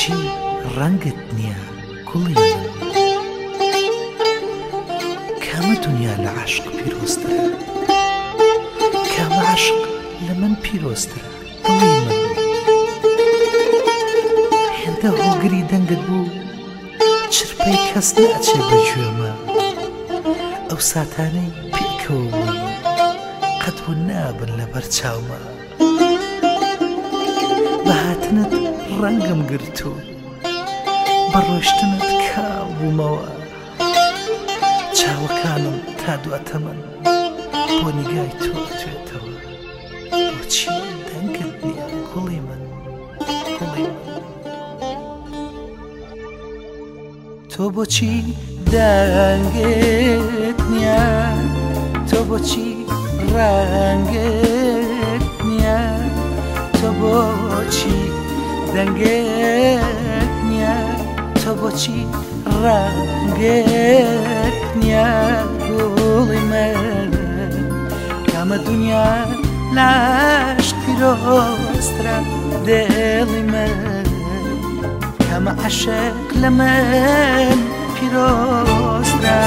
بۆچی ڕەنگت نییە کوڵی من کامە دنیا لە عاشق پیرۆزترە کامە عاشق لە من پیرۆزترە دڵی من هێندە هۆگری دەنگت بوو چرپەی کەس ناچێ بە گوێمە ئەو ساتانەی پێکەوە بووی قەت بوو نابن لە بەرچاومە بەهاتنت ڕەنگم گرتو بەڕۆشتنت کاو بوومەوە چاوەکانم تا دواتە من بۆ نیگای تۆ ئەتوێتەوە بۆچی دەنگت نییە کوڵی من کوڵی من تۆ بۆچی دەنگت نییە تۆ بۆچی ڕەنگت نییە تۆ بۆچی دەنگت نییە تۆ بۆچی ڕەنگت نییە گوڵی من کامە دنیا لاش پیرۆزترە دڵی من کامە عاشق لە من پیرۆزترە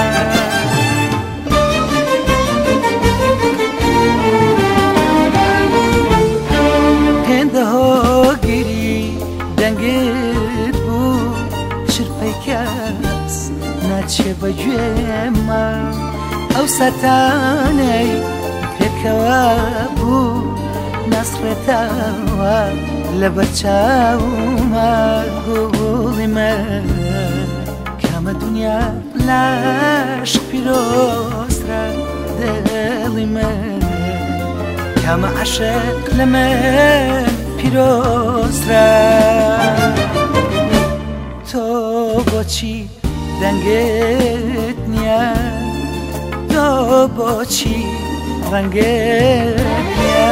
هێندە هۆگری دەنگت بوو چرپەی کەس ناچێ بە گوێمە ئەو سەتانەی پێکەوە بوو نەسڕێتەوە لە بەرچاومە گوڵی من کامە دنیا لاش پیرۆزترە دڵی من کامە عاشق لە من پیرۆزترە تۆ بۆچی دەنگت نییە تۆ بۆچی ڕەنگت نییە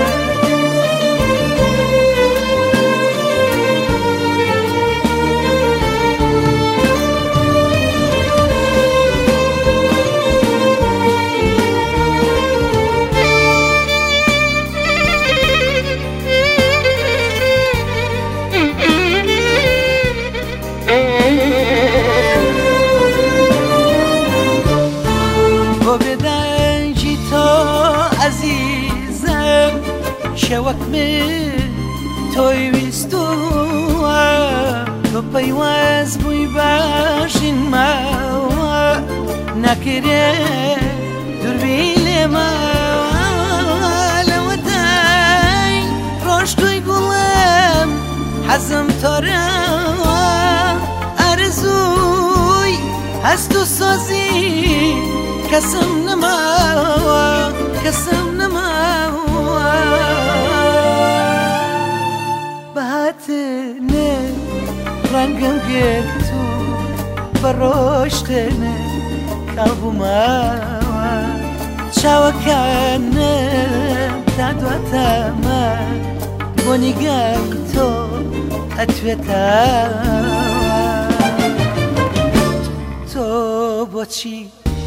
شەوەک من تۆی ویستووە تۆ پەیواز بووی باشین ماوە ناکرێ دووربی لێماوە لەوەتای ڕۆژتوی گوڵم حەزم تۆرەوە ئارزووی هەست و سۆزی کەسم نەماوە کەسم نەماوە بەهاتنێ ڕەنگم گرتو بەڕۆشتنێ کاڵبوومەوە چاوەکانم تا دواتەمە بۆ نیگای تۆ ئەتوێتەوە تۆ بۆچی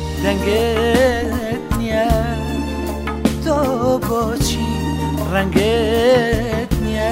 دەنگت نییە تۆ بۆچی ڕەنگت نییە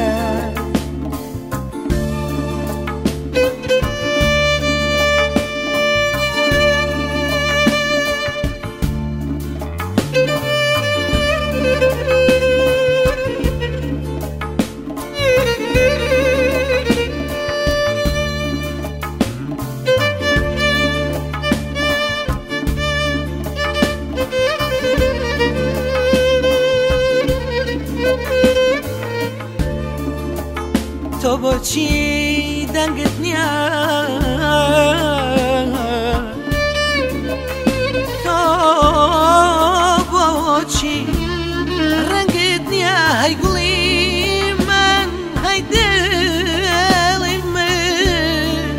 تۆ بۆچی دەنگت نییە تۆ بۆچی ڕەنگت نییە هەی گوڵی من هەی دڵی من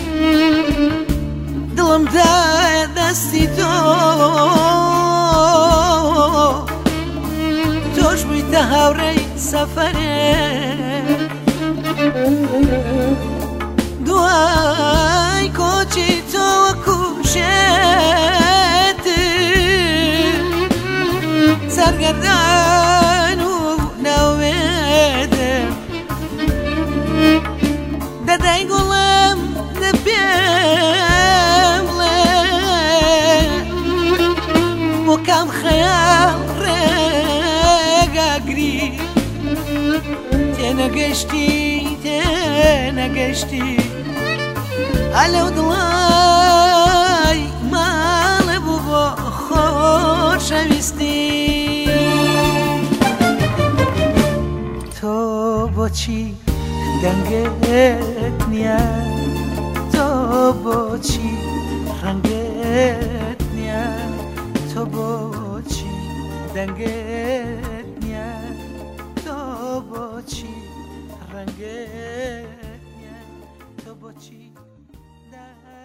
دڵم دا دەستی تۆ تۆش بوویتە هاوڕێی سەفەرێ دوای کۆچی تۆوە کوشێت سەرگەردان و ناوێدم دەدەی کەم خەیاڵ ڕێگاگری تێنەگەشتی هەلەو دڵای ماڵێ بوو بۆ خۆشەویستی تۆ بۆچی دەنگت نییە تۆ بۆچی ڕەنگت نییە تۆ بۆچی دەنگت نییە تۆ بۆچی ڕەنگت نییە تۆ بۆچی